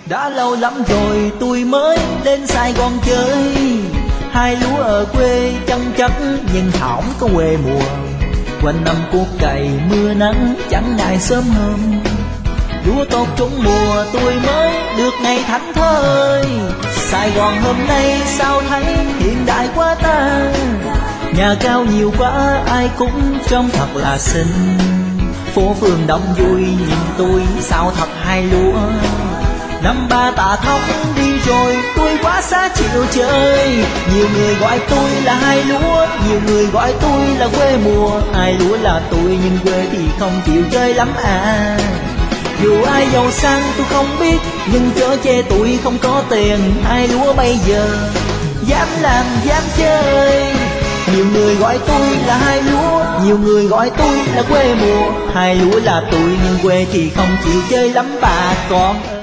Đã lâu lắm rồi tôi mới lên Sài Gòn chơi. Hai lúa ở quê chân chất nhưng hỏng có quê mùa. Quanh năm cuốc cày mưa nắng chẳng ngại sớm hôm. Lúa tốt trúng mùa tôi mới được ngày thảnh thơi. Sài Gòn hôm nay sao thấy hiện đại quá ta. Nhà cao nhiều quá ai cũng trông thật là xinh. Phố phường đông vui nhìn tôi sao thật hay lúa. Năm ba tạ thóc đi rồi tôi quá xa chịu chơi. Nhiều người gọi tôi là hai lúa, nhiều người gọi tôi là quê mùa. Hai lúa là tôi nhưng quê thì không chịu chơi lắm à. Dù ai giàu sang tôi không biết, nhưng chớ chê tôi không có tiền. Hai lúa bây giờ dám làm dám chơi. Nhiều người gọi tôi là hai lúa, nhiều người gọi tôi là quê mùa. Hai lúa là tôi nhưng quê thì không chịu chơi lắm bà con ơi.